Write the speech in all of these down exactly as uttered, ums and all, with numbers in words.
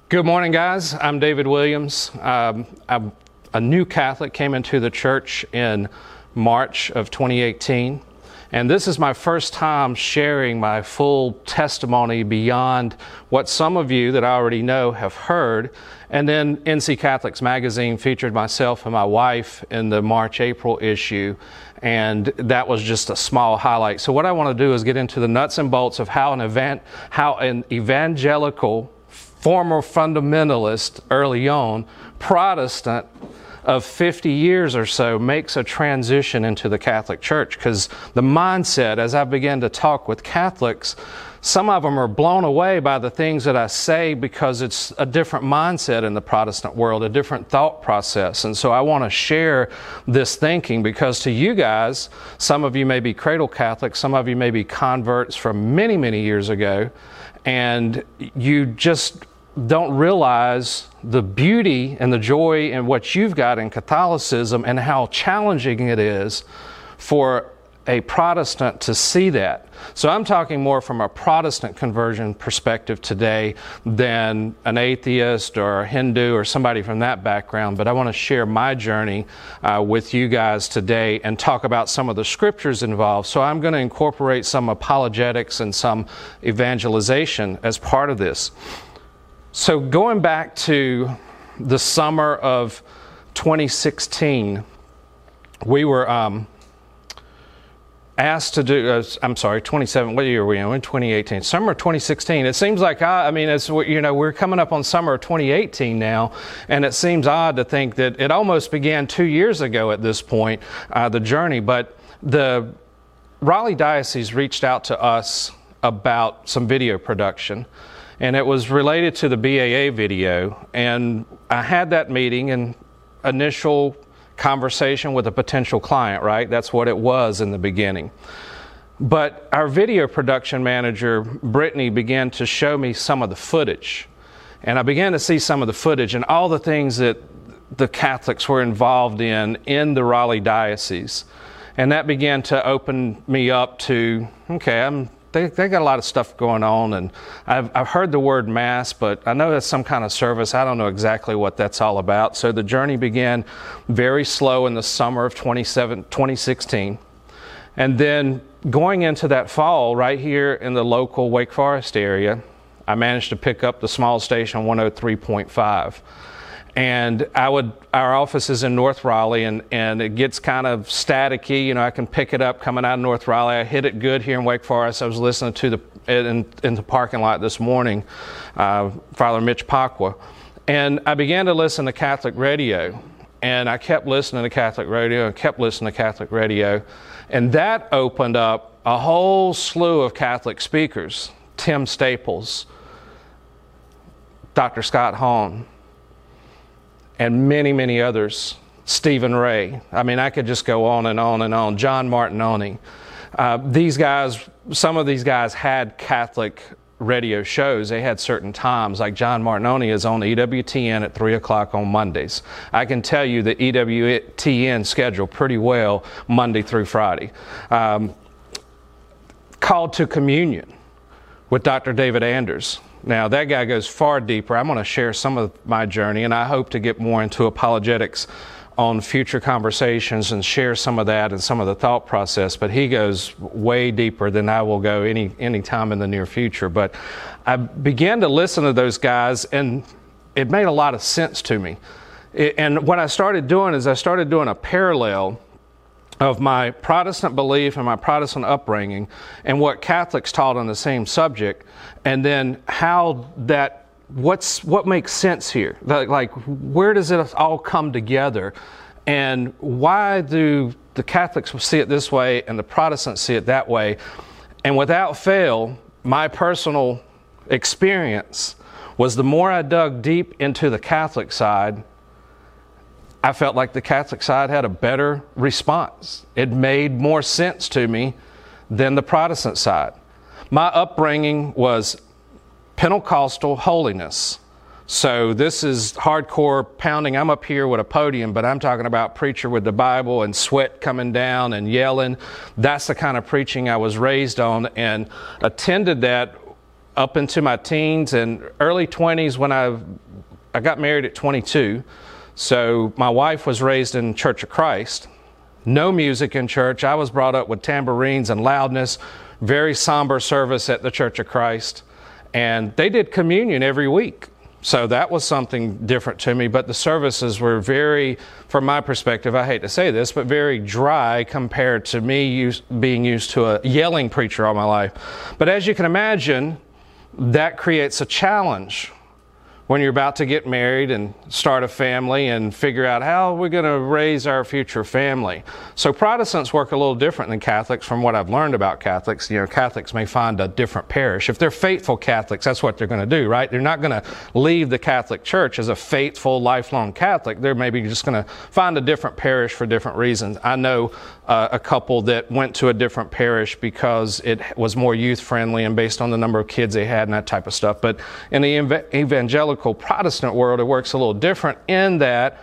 Good morning, guys. I'm David Williams. Um, I'm a new Catholic, came into the church in March of twenty eighteen. And this is my first time sharing my full testimony beyond what some of you that I already know have heard. And then N C Catholics Magazine featured myself and my wife in the March-April issue. And that was just a small highlight. So what I want to do is get into the nuts and bolts of how an event, how an evangelical, former fundamentalist, early on, Protestant of fifty years or so makes a transition into the Catholic Church. Because the mindset, as I began to talk with Catholics, some of them are blown away by the things that I say because it's a different mindset in the Protestant world, a different thought process. And so I want to share this thinking because to you guys, some of you may be cradle Catholics, some of you may be converts from many, many years ago, and you just don't realize the beauty and the joy in what you've got in Catholicism and how challenging it is for a Protestant to see that. So I'm talking more from a Protestant conversion perspective today than an atheist or a Hindu or somebody from that background, but I want to share my journey uh, with you guys today and talk about some of the scriptures involved. So I'm going to incorporate some apologetics and some evangelization as part of this. So going back to the summer of twenty sixteen, we were um, asked to do, uh, I'm sorry, twenty-seven, what year are we in? We're in twenty eighteen. Summer of twenty sixteen. It seems like, I, I mean, it's, you know, we're coming up on summer of twenty eighteen now, and it seems odd to think that it almost began two years ago at this point, uh, the journey. But the Raleigh Diocese reached out to us about some video production. And it was related to the B A A video. And I had that meeting and initial conversation with a potential client, right? That's what it was in the beginning. But our video production manager, Brittany, began to show me some of the footage. And I began to see some of the footage and all the things that the Catholics were involved in in the Raleigh Diocese. And that began to open me up to, okay, I'm They, they got a lot of stuff going on, and I've, I've heard the word Mass, but I know that's some kind of service. I don't know exactly what that's all about. So the journey began very slow in the summer of twenty sixteen. And then going into that fall, right here in the local Wake Forest area, I managed to pick up the small station one oh three point five. And I would, our office is in North Raleigh, and, and it gets kind of staticky. You know, I can pick it up coming out of North Raleigh. I hit it good here in Wake Forest. I was listening to the in, in the parking lot this morning, uh, Father Mitch Pacwa, and I began to listen to Catholic radio. And I kept listening to Catholic radio and kept listening to Catholic radio, and that opened up a whole slew of Catholic speakers: Tim Staples, Doctor Scott Hahn, and many, many others, Stephen Ray. I mean, I could just go on and on and on. John Martinoni. Uh, these guys, some of these guys had Catholic radio shows. They had certain times, like John Martinoni is on E W T N at three o'clock on Mondays. I can tell you the E W T N schedule pretty well Monday through Friday. Um, Called to Communion with Doctor David Anders. Now, that guy goes far deeper. I'm going to share some of my journey, and I hope to get more into apologetics on future conversations and share some of that and some of the thought process. But he goes way deeper than I will go any any time in the near future. But I began to listen to those guys, and it made a lot of sense to me. It, and what I started doing is I started doing a parallel of my Protestant belief and my Protestant upbringing and what Catholics taught on the same subject, and then how that, what's what makes sense here? Like, like where does it all come together? And why do the Catholics see it this way and the Protestants see it that way? And without fail, my personal experience was the more I dug deep into the Catholic side, I felt like the Catholic side had a better response. It made more sense to me than the Protestant side. My upbringing was Pentecostal holiness. So this is hardcore pounding. I'm up here with a podium, but I'm talking about preacher with the Bible and sweat coming down and yelling. That's the kind of preaching I was raised on, and attended that up into my teens and early twenties when I I got married at twenty-two. So my wife was raised in Church of Christ. No music in church. I was brought up with tambourines and loudness, very somber service at the Church of Christ. And they did communion every week. So that was something different to me. But the services were very, from my perspective, I hate to say this, but very dry compared to me use, being used to a yelling preacher all my life. But as you can imagine, that creates a challenge when you're about to get married and start a family and figure out how we're going to raise our future family. So Protestants work a little different than Catholics from what I've learned about Catholics. You know, Catholics may find a different parish. If they're faithful Catholics, that's what they're going to do, right? They're not going to leave the Catholic Church as a faithful, lifelong Catholic. They're maybe just going to find a different parish for different reasons. I know uh, a couple that went to a different parish because it was more youth-friendly and based on the number of kids they had and that type of stuff. But in the ev- evangelical Protestant world, it works a little different in that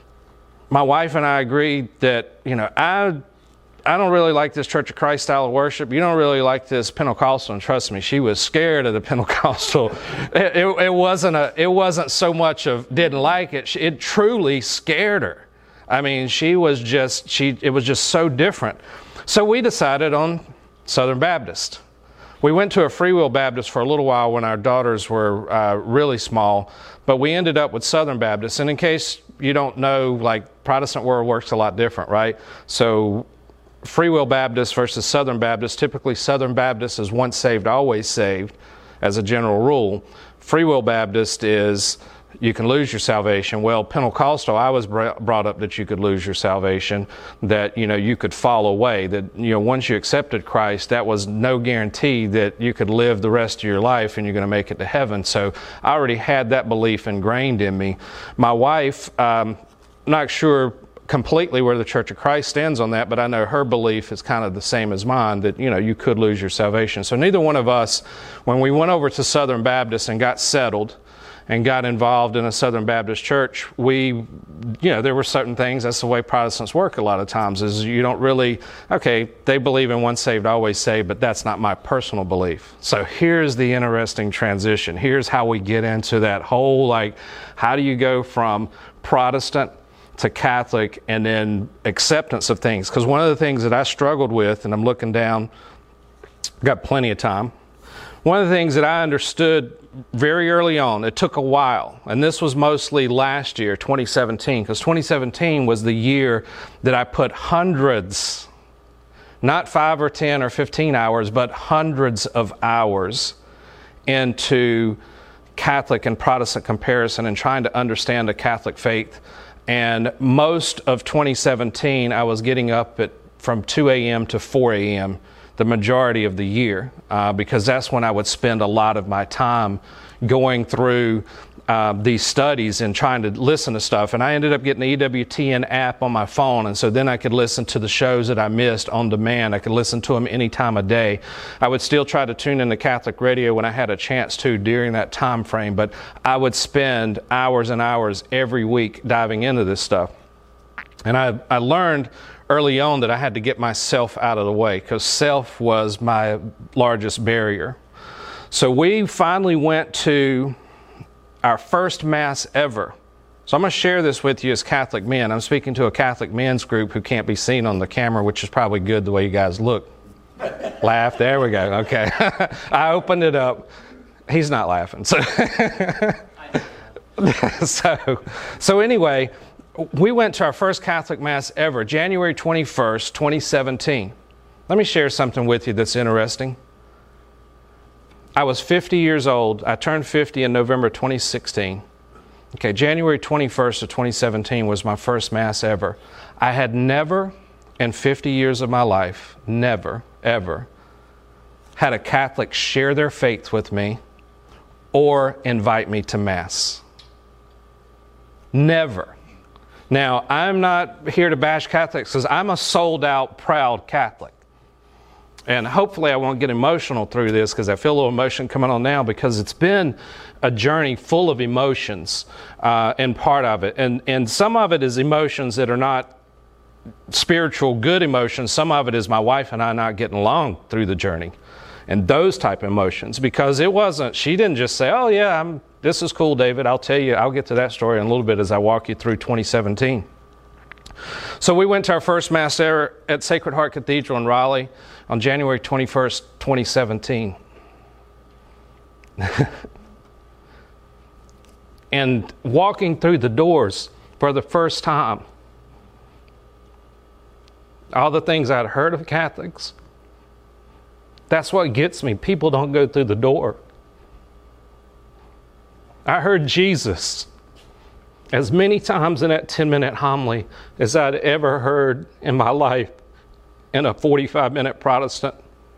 my wife and I agreed that, you know, I I don't really like this Church of Christ style of worship. You don't really like this Pentecostal. And trust me, she was scared of the Pentecostal. it, it, it wasn't a. It wasn't so much of didn't like it. It truly scared her. I mean, she was just she. It was just so different. So we decided on Southern Baptist. We went to a Free Will Baptist for a little while when our daughters were uh, really small, but we ended up with Southern Baptist. And in case you don't know, like, Protestant world works a lot different, right? So Free Will Baptist versus Southern Baptist, typically Southern Baptist is once saved, always saved as a general rule. Free Will Baptist is you can lose your salvation. Well, Pentecostal, I was brought up that you could lose your salvation, that, you know, you could fall away, that, you know, once you accepted Christ, that was no guarantee that you could live the rest of your life and you're going to make it to heaven. So I already had that belief ingrained in me. My wife, um, not sure completely where the Church of Christ stands on that, but I know her belief is kind of the same as mine, that, you know, you could lose your salvation. So neither one of us, when we went over to Southern Baptist and got settled, and got involved in a Southern Baptist church, we, you know, there were certain things, that's the way Protestants work a lot of times, is you don't really, okay, they believe in once saved, always saved, but that's not my personal belief. So here's the interesting transition. Here's how we get into that whole, like, how do you go from Protestant to Catholic and then acceptance of things? Because one of the things that I struggled with, and I'm looking down, got plenty of time, one of the things that I understood very early on, it took a while, and this was mostly last year, twenty seventeen, because twenty seventeen was the year that I put hundreds, not five or ten or fifteen hours, but hundreds of hours into Catholic and Protestant comparison and trying to understand the Catholic faith. And most of twenty seventeen, I was getting up at from two a.m. to four a.m. the majority of the year, uh, because that's when I would spend a lot of my time going through uh, these studies and trying to listen to stuff. And I ended up getting the E W T N app on my phone, and so then I could listen to the shows that I missed on demand. I could listen to them any time of day. I would still try to tune in to Catholic radio when I had a chance to during that time frame, but I would spend hours and hours every week diving into this stuff. And I, I learned early on that I had to get myself out of the way, because self was my largest barrier. So we finally went to our first Mass ever. So I'm going to share this with you as Catholic men. I'm speaking to a Catholic men's group who can't be seen on the camera, which is probably good the way you guys look. Laugh. There we go. Okay. I opened it up. He's not laughing. So, so, so anyway, we went to our first Catholic Mass ever, January twenty-first, twenty seventeen. Let me share something with you that's interesting. I was fifty years old. I turned fifty in November twenty sixteen. Okay, January twenty-first of twenty seventeen was my first Mass ever. I had never, in fifty years of my life, never, ever, had a Catholic share their faith with me or invite me to Mass. Never. Now, I'm not here to bash Catholics, because I'm a sold-out, proud Catholic. And hopefully I won't get emotional through this, because I feel a little emotion coming on now, because it's been a journey full of emotions, uh, and part of it. And, and some of it is emotions that are not spiritual, good emotions. Some of it is my wife and I not getting along through the journey. and those type of emotions, because it wasn't, she didn't just say, oh yeah, I'm, this is cool, David. I'll tell you, I'll get to that story in a little bit as I walk you through twenty seventeen. So we went to our first Mass there at Sacred Heart Cathedral in Raleigh on January twenty-first, twenty seventeen. And walking through the doors for the first time, all the things I'd heard of Catholics, that's what gets me. People don't go through the door. I heard Jesus as many times in that ten-minute homily as I'd ever heard in my life in a forty-five minute Protestant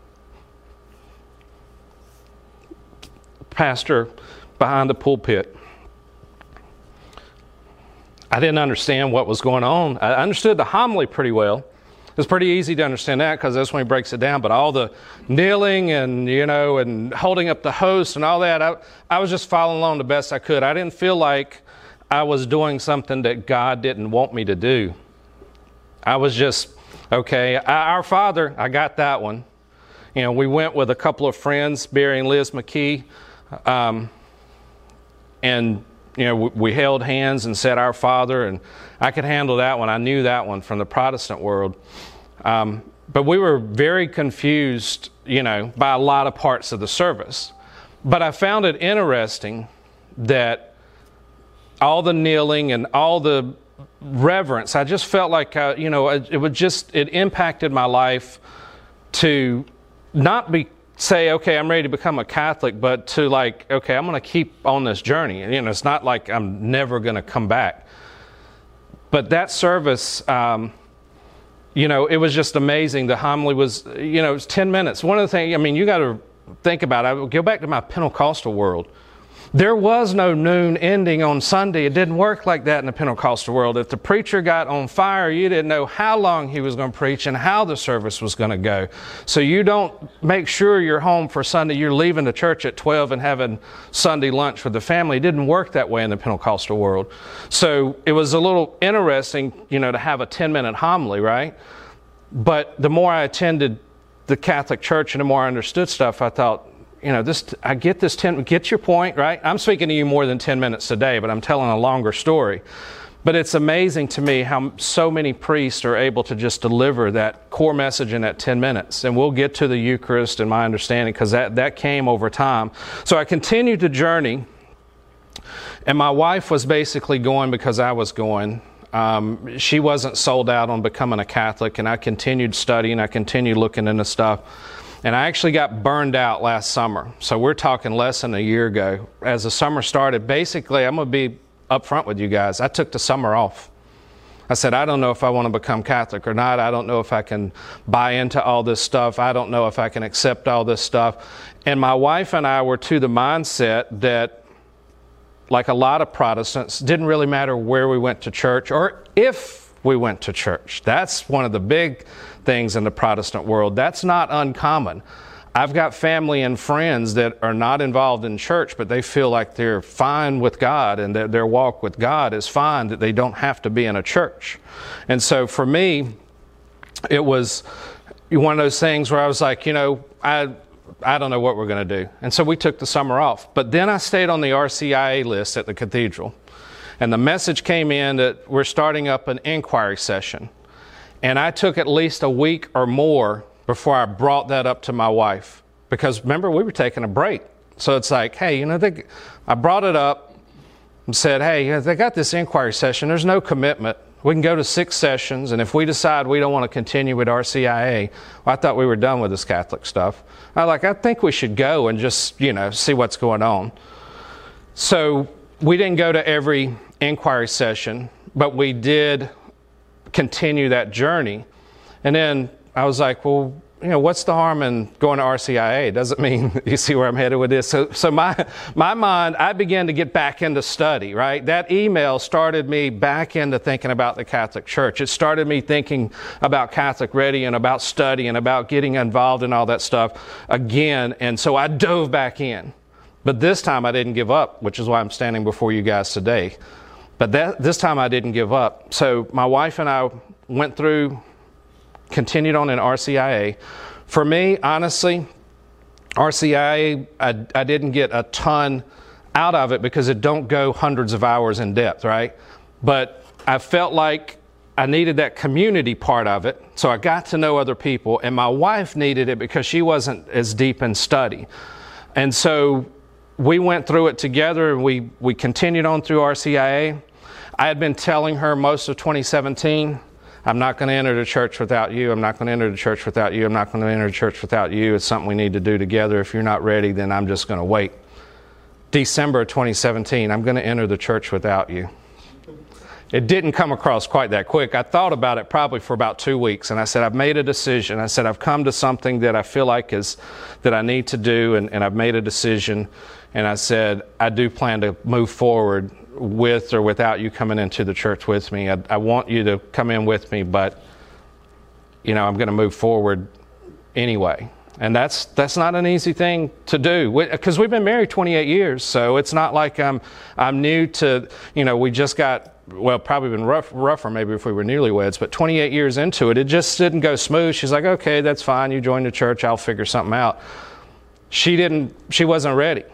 pastor behind the pulpit. I didn't understand what was going on. I understood the homily pretty well. It's pretty easy to understand that because that's when he breaks it down. But all the kneeling and, you know, and holding up the host and all that, I, I was just following along the best I could. I didn't feel like I was doing something that God didn't want me to do. I was just, okay, Our Father, I got that one. You know, we went with a couple of friends, Barry and Liz McKee, um, and you know, we, we held hands and said, Our Father, and I could handle that one. I knew that one from the Protestant world. Um, but we were very confused, you know, by a lot of parts of the service. But I found it interesting that all the kneeling and all the reverence, I just felt like, uh, you know, it, it would just, it impacted my life to not be say, okay, I'm ready to become a Catholic, but to like, okay, I'm going to keep on this journey. You know, it's not like I'm never going to come back. But that service, um, you know, it was just amazing. The homily was, you know, it was ten minutes. One of the things, I mean, you got to think about it. I go back to my Pentecostal world. There was no noon ending on Sunday. It didn't work like that in the Pentecostal world. If the preacher got on fire, you didn't know how long he was going to preach and how the service was going to go. So you don't make sure you're home for Sunday. You're leaving the church at twelve and having Sunday lunch with the family. It didn't work that way in the Pentecostal world. So it was a little interesting, you know, to have a ten-minute homily, right? But the more I attended the Catholic Church and the more I understood stuff, I thought, you know, this, I get this ten, get your point, right? I'm speaking to you more than ten minutes today, but I'm telling a longer story. But it's amazing to me how so many priests are able to just deliver that core message in that ten minutes. And we'll get to the Eucharist and my understanding, because that, that came over time. So I continued the journey, and my wife was basically going because I was going. Um, she wasn't sold out on becoming a Catholic, and I continued studying, I continued looking into stuff. And I actually got burned out last summer. So we're talking less than a year ago. As the summer started, basically, I'm going to be upfront with you guys. I took the summer off. I said, I don't know if I want to become Catholic or not. I don't know if I can buy into all this stuff. I don't know if I can accept all this stuff. And my wife and I were to the mindset that, like a lot of Protestants, didn't really matter where we went to church or if we went to church. That's one of the big things in the Protestant world. That's not uncommon. I've got family and friends that are not involved in church, but they feel like they're fine with God and that their walk with God is fine, that they don't have to be in a church. And so for me, it was one of those things where I was like, you know, I I don't know what we're going to do. And so we took the summer off. But then I stayed on the R C I A list at the cathedral. And the message came in that we're starting up an inquiry session. And I took at least a week or more before I brought that up to my wife. Because remember, we were taking a break. So it's like, hey, you know, they, I brought it up and said, hey, they got this inquiry session. There's no commitment. We can go to six sessions. And if we decide we don't want to continue with R C I A, well, I thought we were done with this Catholic stuff. I like, I think we should go and just, you know, see what's going on. So we didn't go to every inquiry session, but we did continue that journey. And then I was like, well, you know, what's the harm in going to R C I A? Doesn't mean, you see where I'm headed with this. So, so my, my mind, I began to get back into study, right? That email started me back into thinking about the Catholic Church. It started me thinking about Catholic Ready and about study and about getting involved in all that stuff again. And so I dove back in. But this time I didn't give up, which is why I'm standing before you guys today. But that, this time I didn't give up. So my wife and I went through, continued on in R C I A. For me, honestly, R C I A, I, I didn't get a ton out of it because it don't go hundreds of hours in depth, right? But I felt like I needed that community part of it, so I got to know other people, and my wife needed it because she wasn't as deep in study. And so we went through it together, and we, we continued on through R C I A. I had been telling her most of twenty seventeen, I'm not going to enter the church without you. I'm not going to enter the church without you. I'm not going to enter the church without you. It's something we need to do together. If you're not ready, then I'm just going to wait. December of twenty seventeen, I'm going to enter the church without you. It didn't come across quite that quick. I thought about it probably for about two weeks, and I said, I've made a decision. I said, I've come to something that I feel like is that I need to do, and, and I've made a decision. And I said, I do plan to move forward with or without you coming into the church with me. I, I want you to come in with me, but, you know, I'm going to move forward anyway. And that's that's not an easy thing to do, because we've been married twenty-eight years, so it's not like I'm I'm new to, you know, we just got, well, probably been rough, rougher maybe if we were newlyweds, but twenty-eight years into it, it just didn't go smooth. She's like, okay, that's fine, you join the church, I'll figure something out. She didn't, she wasn't ready.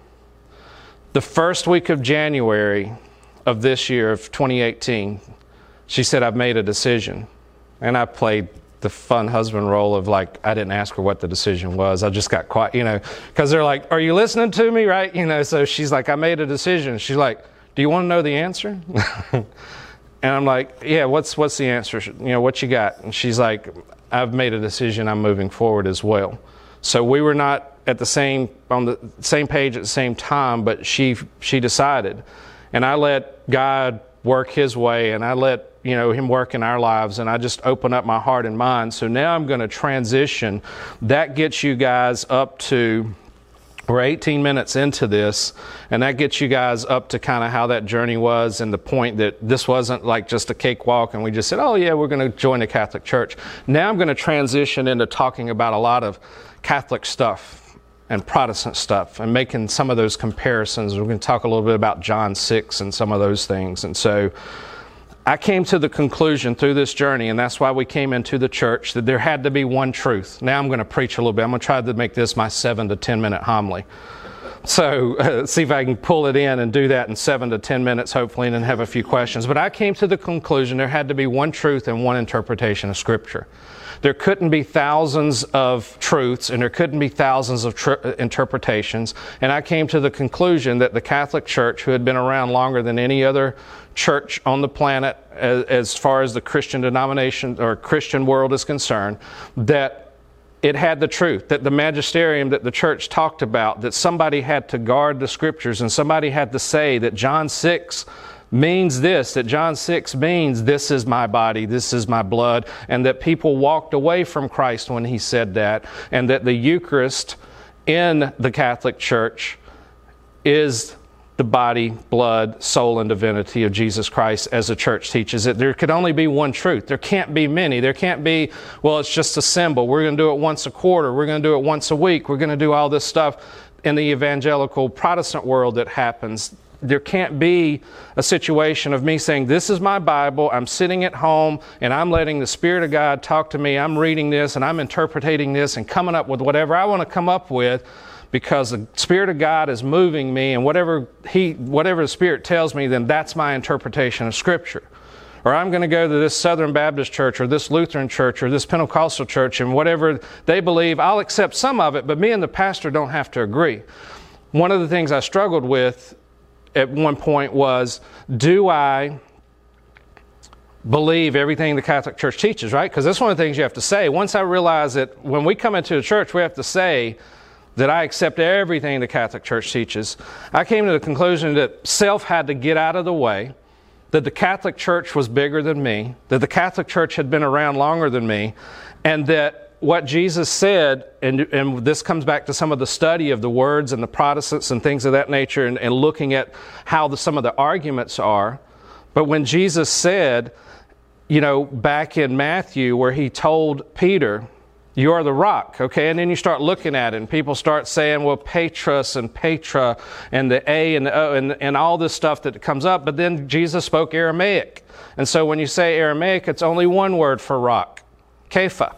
The first week of January of this year, of twenty eighteen, she said, I've made a decision. And I played the fun husband role of like, I didn't ask her what the decision was. I just got quiet, you know, because they're like, are you listening to me, right? You know, so she's like, I made a decision. She's like, do you want to know the answer? And I'm like, yeah, what's what's the answer? You know, what you got? And she's like, I've made a decision. I'm moving forward as well. So we were not at the same on the same page at the same time, but she she decided, and I let God work His way, and I let, you know, Him work in our lives, and I just open up my heart and mind. So now I'm going to transition. That gets you guys up to, we're eighteen minutes into this, and that gets you guys up to kind of how that journey was, and the point that this wasn't like just a cakewalk and we just said, oh yeah, we're going to join the Catholic Church. Now I'm going to transition into talking about a lot of Catholic stuff and Protestant stuff, and making some of those comparisons. We're going to talk a little bit about John six and some of those things. And so I came to the conclusion through this journey, and that's why we came into the church, that there had to be one truth. Now I'm going to preach a little bit. I'm going to try to make this my seven to ten minute homily. So uh, see if I can pull it in and do that in seven to ten minutes, hopefully, and then have a few questions. But I came to the conclusion there had to be one truth and one interpretation of Scripture. There couldn't be thousands of truths, and there couldn't be thousands of tr- interpretations. And I came to the conclusion that the Catholic Church, who had been around longer than any other church on the planet as, as far as the Christian denomination or Christian world is concerned, that it had the truth, that the magisterium that the church talked about, that somebody had to guard the Scriptures, and somebody had to say that John six means this, that John six means this is my body, this is my blood, and that people walked away from Christ when He said that, and that the Eucharist in the Catholic Church is the body, blood, soul, and divinity of Jesus Christ as the church teaches it. There could only be one truth. There can't be many. There can't be, well, it's just a symbol. We're going to do it once a quarter. We're going to do it once a week. We're going to do all this stuff in the evangelical Protestant world that happens. There can't be a situation of me saying, this is my Bible, I'm sitting at home, and I'm letting the Spirit of God talk to me. I'm reading this, and I'm interpreting this, and coming up with whatever I want to come up with, because the Spirit of God is moving me, and whatever He, whatever the Spirit tells me, then that's my interpretation of Scripture. Or I'm going to go to this Southern Baptist church, or this Lutheran church, or this Pentecostal church, and whatever they believe, I'll accept some of it, but me and the pastor don't have to agree. One of the things I struggled with at one point was, do I believe everything the Catholic Church teaches, right? Because that's one of the things you have to say. Once I realized that when we come into a church, we have to say that I accept everything the Catholic Church teaches, I came to the conclusion that self had to get out of the way, that the Catholic Church was bigger than me, that the Catholic Church had been around longer than me, and that what Jesus said, and, and this comes back to some of the study of the words and the Protestants and things of that nature, and, and looking at how the, some of the arguments are. But when Jesus said, you know, back in Matthew where He told Peter, you are the rock, okay? And then you start looking at it, and people start saying, well, Petrus and Petra, and the A and the O, and, and all this stuff that comes up. But then Jesus spoke Aramaic. And so when you say Aramaic, it's only one word for rock, Kepha.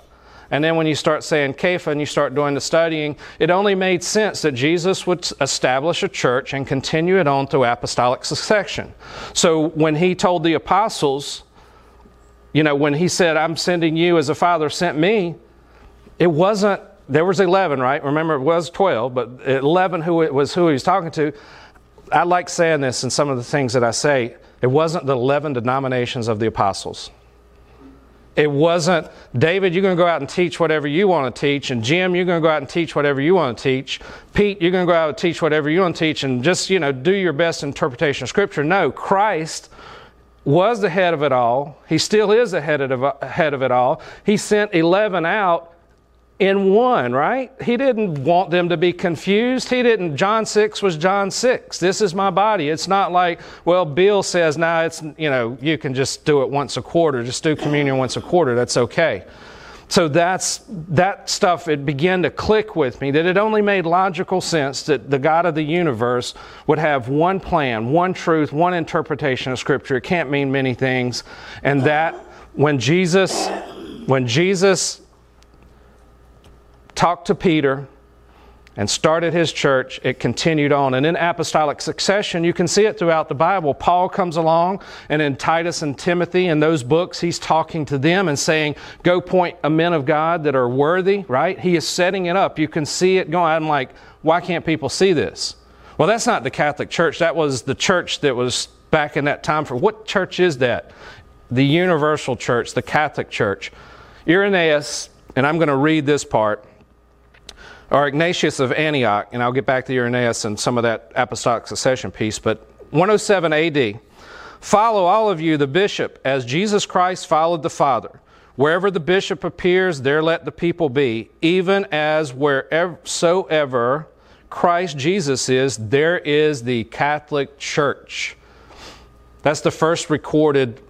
And then when you start saying Kepha and you start doing the studying, it only made sense that Jesus would establish a church and continue it on through apostolic succession. So when he told the apostles, you know, when he said, I'm sending you as the Father sent me, it wasn't, there was eleven, right? Remember, it was twelve, but eleven who it was who he was talking to. I like saying this in some of the things that I say. It wasn't the eleven denominations of the apostles. It wasn't, David, you're going to go out and teach whatever you want to teach, and Jim, you're going to go out and teach whatever you want to teach. Pete, you're going to go out and teach whatever you want to teach, and just, you know, do your best interpretation of Scripture. No, Christ was the head of it all. He still is the head of, head of it all. He sent eleven out in one, right? He didn't want them to be confused. He didn't, John six was John six. This is my body. It's not like, well, Bill says, nah, it's, you know, you can just do it once a quarter. Just do communion once a quarter. That's okay. So that's, that stuff, it began to click with me that it only made logical sense that the God of the universe would have one plan, one truth, one interpretation of Scripture. It can't mean many things. And that when Jesus, when Jesus talked to Peter and started his church, it continued on. And in apostolic succession, you can see it throughout the Bible. Paul comes along, and in Titus and Timothy, in those books, he's talking to them and saying, go point a men of God that are worthy, right? He is setting it up. You can see it going. I'm like, why can't people see this? Well, that's not the Catholic Church. That was the church that was back in that time. For what church is that? The universal church, the Catholic Church. Irenaeus, and I'm going to read this part, or Ignatius of Antioch, and I'll get back to Irenaeus and some of that apostolic succession piece, but one oh seven A D, follow all of you the bishop as Jesus Christ followed the Father. Wherever the bishop appears, there let the people be, even as wheresoever Christ Jesus is, there is the Catholic Church. That's the first recorded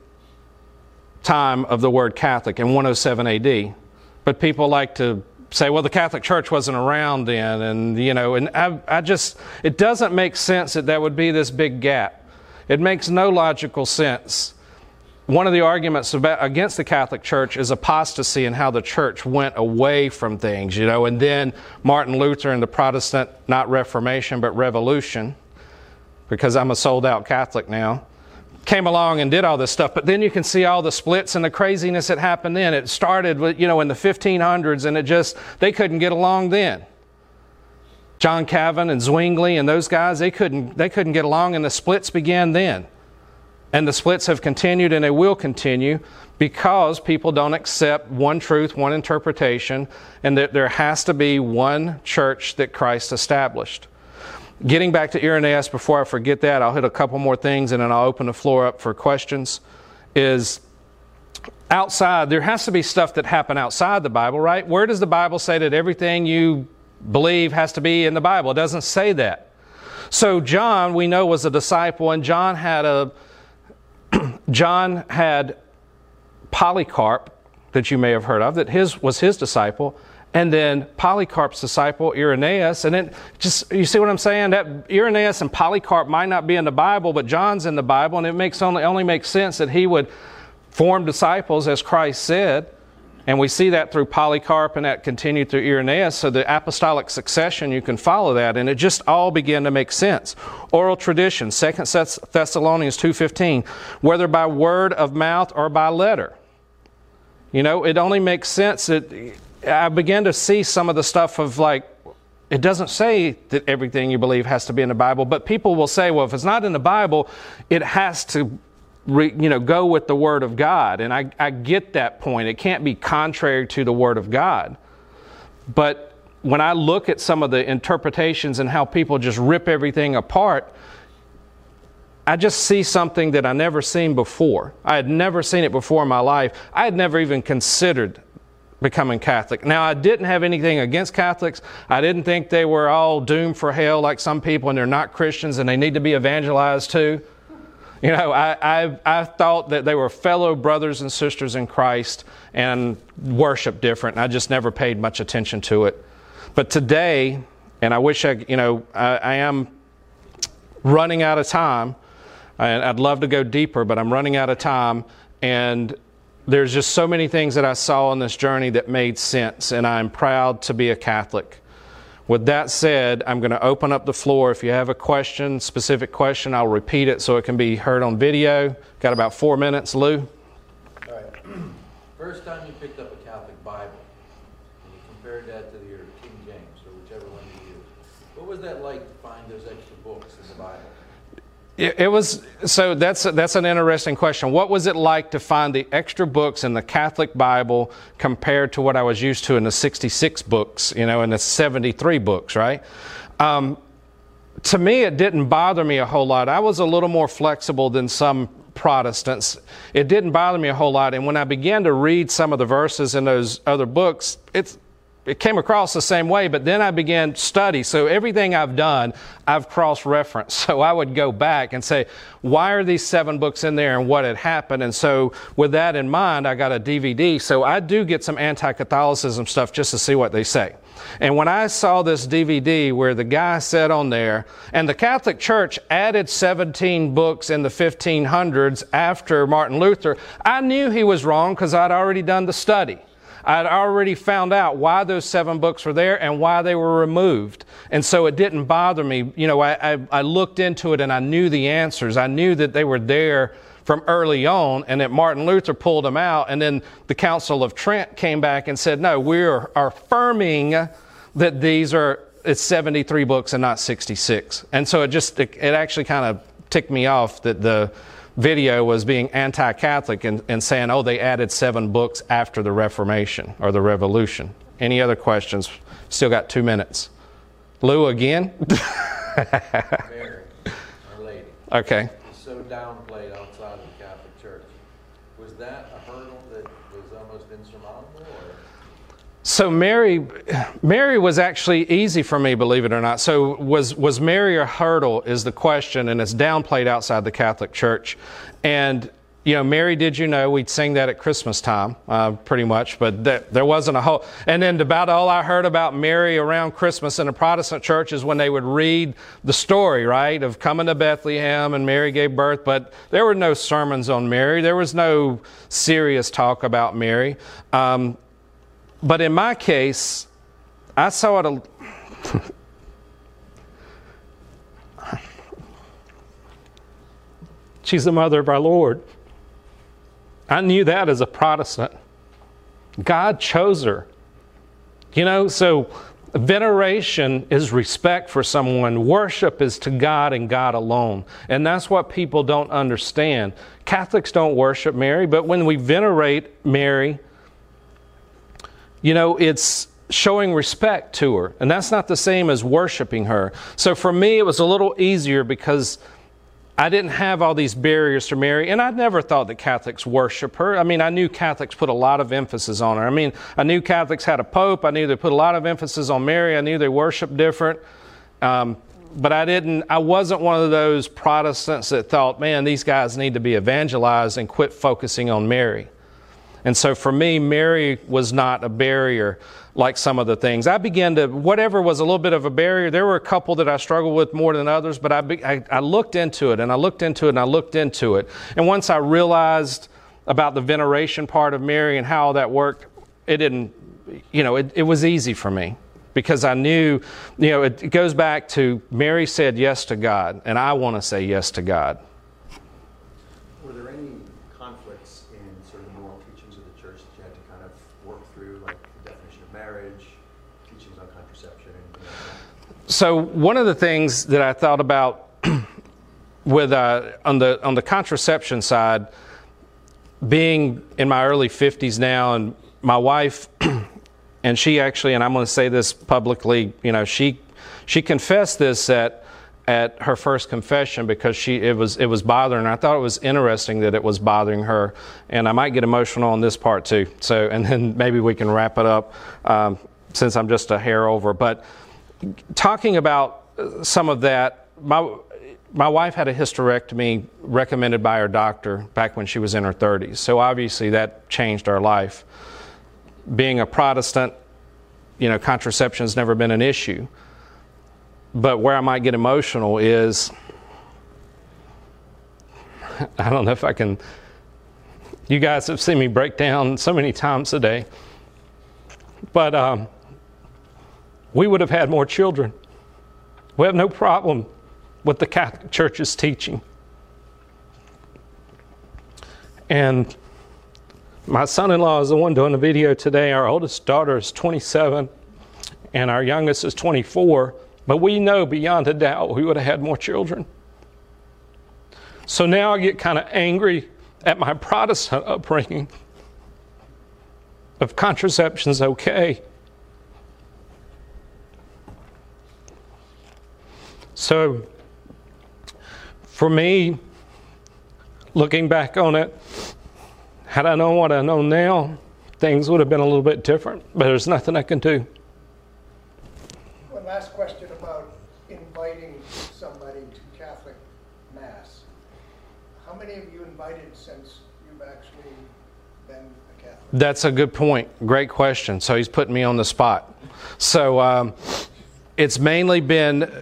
time of the word Catholic in one oh seven A D. But people like to say, well, the Catholic Church wasn't around then, and, you know, and I, I just, it doesn't make sense that there would be this big gap. It makes no logical sense. One of the arguments about, against the Catholic Church is apostasy and how the church went away from things, you know, and then Martin Luther and the Protestant, not Reformation, but Revolution, because I'm a sold-out Catholic now, came along and did all this stuff. But then you can see all the splits and the craziness that happened then. It started with, you know, in the fifteen hundreds, and it just, they couldn't get along then. John Calvin and Zwingli and those guys, they couldn't, they couldn't get along, and the splits began then. And the splits have continued, and they will continue, because people don't accept one truth, one interpretation, and that there has to be one church that Christ established. Getting back to Irenaeus, before I forget that, I'll hit a couple more things and then I'll open the floor up for questions, is outside, there has to be stuff that happened outside the Bible, right? Where does the Bible say that everything you believe has to be in the Bible? It doesn't say that. So John, we know, was a disciple, and John had a John had Polycarp, that you may have heard of, that his was his disciple. And then Polycarp's disciple, Irenaeus, and then just, you see what I'm saying? That Irenaeus and Polycarp might not be in the Bible, but John's in the Bible, and it makes only, only makes sense that he would form disciples, as Christ said. And we see that through Polycarp, and that continued through Irenaeus. So the apostolic succession, you can follow that, and it just all began to make sense. Oral tradition, Second Thessalonians two fifteen, whether by word of mouth or by letter. You know, it only makes sense that I began to see some of the stuff of, like, it doesn't say that everything you believe has to be in the Bible, but people will say, well, if it's not in the Bible, it has to, re, you know, go with the Word of God. And I, I get that point. It can't be contrary to the Word of God. But when I look at some of the interpretations and how people just rip everything apart, I just see something that I never seen before. I had never seen it before in my life. I had never even considered becoming Catholic. Now, I didn't have anything against Catholics. I didn't think they were all doomed for hell like some people, and they're not Christians and they need to be evangelized too. You know, I, I, I thought that they were fellow brothers and sisters in Christ and worship different. And I just never paid much attention to it. But today, and I wish I, you know, I, I am running out of time, and I'd love to go deeper, but I'm running out of time. And there's just so many things that I saw on this journey that made sense, and I'm proud to be a Catholic. With that said, I'm going to open up the floor. If you have a question, specific question, I'll repeat it so it can be heard on video. Got about four minutes. Lou? All right. First time you picked up a Catholic Bible, and you compared that to your King James, or whichever one you used. What was that like to find those extra books in the Bible? It, it was, so that's, that's an interesting question. What was it like to find the extra books in the Catholic Bible compared to what I was used to in the sixty-six books, you know, in the seventy-three books, right? Um, to me, it didn't bother me a whole lot. I was a little more flexible than some Protestants. It didn't bother me a whole lot. And when I began to read some of the verses in those other books, it's, it came across the same way, but then I began to study. So everything I've done, I've cross-referenced. So I would go back and say, why are these seven books in there and what had happened? And so with that in mind, I got a D V D. So I do get some anti-Catholicism stuff just to see what they say. And when I saw this D V D where the guy said on there, and the Catholic Church added seventeen books in the fifteen hundreds after Martin Luther, I knew he was wrong because I'd already done the study. I'd already found out why those seven books were there and why they were removed. And so it didn't bother me. You know, I, I, I looked into it and I knew the answers. I knew that they were there from early on and that Martin Luther pulled them out. And then the Council of Trent came back and said, no, we are affirming that these are, it's seventy-three books and not sixty-six. And so it just, it, it actually kind of ticked me off that the video was being anti-Catholic and, and saying, oh, they added seven books after the Reformation or the Revolution. Any other questions? Still got two minutes. Lou, again? Mary, Our Lady. Okay. It's so downplayed outside of the Catholic Church. Was that a hurdle that was almost insurmountable? Or? So Mary, Mary was actually easy for me, believe it or not. So was was Mary a hurdle is the question, and it's downplayed outside the Catholic Church. And you know, Mary, did you know? We'd sing that at Christmas time, uh, pretty much, but there, there wasn't a whole. And then about all I heard about Mary around Christmas in the Protestant church is when they would read the story, right, of coming to Bethlehem and Mary gave birth. But there were no sermons on Mary. There was no serious talk about Mary. Um, But in my case, I saw it a... She's the mother of our Lord. I knew that as a Protestant. God chose her. You know, so veneration is respect for someone. Worship is to God and God alone. And that's what people don't understand. Catholics don't worship Mary, but when we venerate Mary, you know, it's showing respect to her. And that's not the same as worshiping her. So for me, it was a little easier because I didn't have all these barriers to Mary. And I never thought that Catholics worship her. I mean, I knew Catholics put a lot of emphasis on her. I mean, I knew Catholics had a pope. I knew they put a lot of emphasis on Mary. I knew they worshiped different. Um, but I didn't, I wasn't one of those Protestants that thought, man, these guys need to be evangelized and quit focusing on Mary. And so for me, Mary was not a barrier like some of the things. I began to, whatever was a little bit of a barrier, there were a couple that I struggled with more than others, but I, I, I looked into it and I looked into it and I looked into it. And once I realized about the veneration part of Mary and how that worked, it didn't, you know, it, it was easy for me because I knew, you know, it, it goes back to Mary said yes to God, and I want to say yes to God. Were there any conflicts in sort of the moral teachings of the church that you had to kind of work through, like the definition of marriage, teachings on contraception, anything like that? So one of the things that I thought about with uh, on the on the contraception side, being in my early fifties now, and my wife, and she actually, and I'm going to say this publicly, you know, she she confessed this at at her first confession because she it was it was bothering her. I thought it was interesting that it was bothering her, and I might get emotional on this part too. So, and then maybe we can wrap it up um, since I'm just a hair over. But talking about some of that, my my wife had a hysterectomy recommended by her doctor back when she was in her thirties. So obviously that changed our life. Being a Protestant, you know, contraception has never been an issue. But where I might get emotional is, I don't know if I can You guys have seen me break down so many times today. But um, we would have had more children. We have no problem with the Catholic Church's teaching. And my son-in-law is the one doing the video today. Our oldest daughter is twenty-seven, and our youngest is twenty-four. But we know beyond a doubt we would have had more children. So now I get kind of angry at my Protestant upbringing of contraception's okay. So for me, looking back on it, had I known what I know now, things would have been a little bit different, but there's nothing I can do. One last question about inviting somebody to Catholic Mass. How many have you invited since you've actually been a Catholic? That's a good point. Great question. So he's putting me on the spot. So um, it's mainly been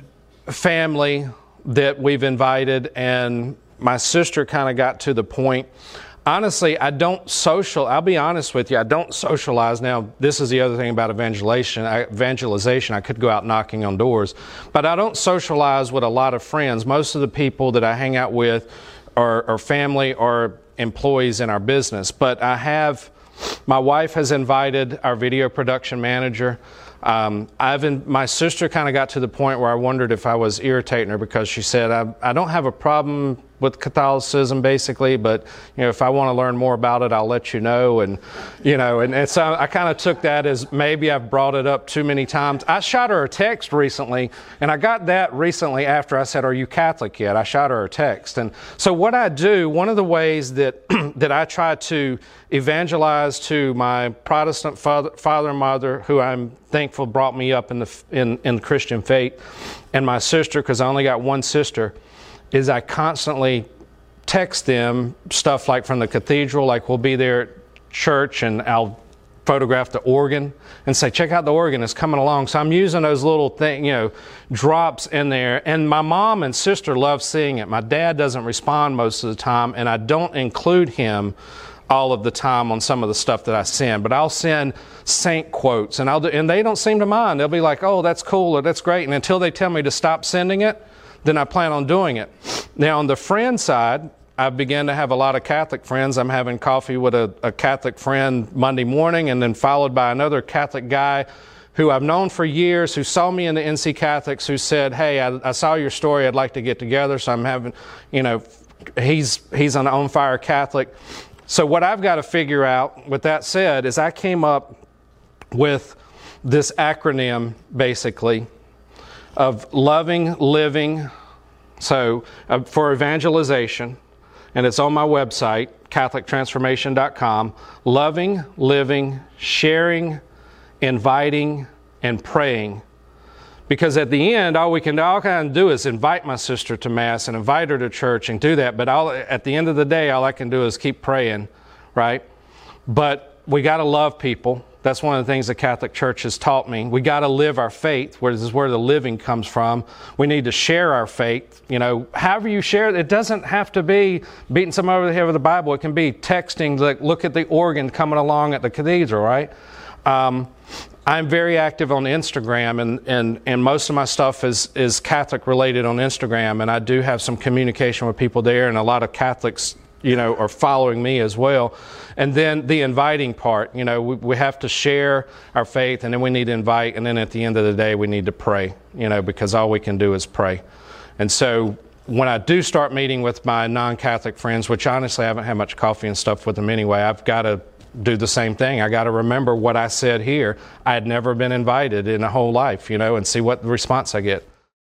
family that we've invited, and my sister kind of got to the point. Honestly, I don't social, I'll be honest with you, I don't socialize. Now, this is the other thing about evangelization. I, evangelization, I could go out knocking on doors, but I don't socialize with a lot of friends. Most of the people that I hang out with are, are family or employees in our business. But I have, my wife has invited our video production manager. Um, I've in, my sister kind of got to the point where I wondered if I was irritating her, because she said, I, I don't have a problem with Catholicism basically, but you know, if I want to learn more about it, I'll let you know. And you know, and, and so I kind of took that as maybe I've brought it up too many times. I shot her a text recently, and I got that recently after I said, "Are you Catholic yet?" I shot her a text. And so what I do, one of the ways that that I try to evangelize to my Protestant father, father and mother, who I'm thankful brought me up in the in in Christian faith, and my sister, because I only got one sister, is I constantly text them stuff like from the cathedral, like we'll be there at church and I'll photograph the organ and say, check out the organ, it's coming along. So I'm using those little thing, you know, drops in there. And my mom and sister love seeing it. My dad doesn't respond most of the time, and I don't include him all of the time on some of the stuff that I send, but I'll send saint quotes, and I'll do, and they don't seem to mind. They'll be like, oh, that's cool, or that's great. And until they tell me to stop sending it, then I plan on doing it. Now, on the friend side, I've begun to have a lot of Catholic friends. I'm having coffee with a, a Catholic friend Monday morning, and then followed by another Catholic guy who I've known for years, who saw me in the N C Catholics, who said, hey, I, I saw your story, I'd like to get together. So I'm having, you know, he's, he's an on fire Catholic. So what I've got to figure out, with that said, is I came up with this acronym, basically, of loving, living, so uh, for evangelization, and it's on my website, Catholic Transformation dot com, loving, living, sharing, inviting, and praying. Because at the end, all we can all kind of do is invite my sister to Mass and invite her to church and do that. But all, at the end of the day, all I can do is keep praying, right? But we got to love people. That's one of the things the Catholic Church has taught me. We got to live our faith, where this is where the living comes from. We need to share our faith. You know, however you share it, it doesn't have to be beating someone over the head with the Bible. It can be texting, like, look at the organ coming along at the cathedral, right? Um, I'm very active on Instagram, and, and, and most of my stuff is, is Catholic related on Instagram, and I do have some communication with people there, and a lot of Catholics, you know, are following me as well. And then the inviting part, you know, we, we have to share our faith, and then we need to invite, and then at the end of the day, we need to pray, you know, because all we can do is pray. And so when I do start meeting with my non-Catholic friends, which honestly I haven't had much coffee and stuff with them anyway, I've got to do the same thing. I got to remember what I said here. I had never been invited in a whole life, you know, and see what response I get.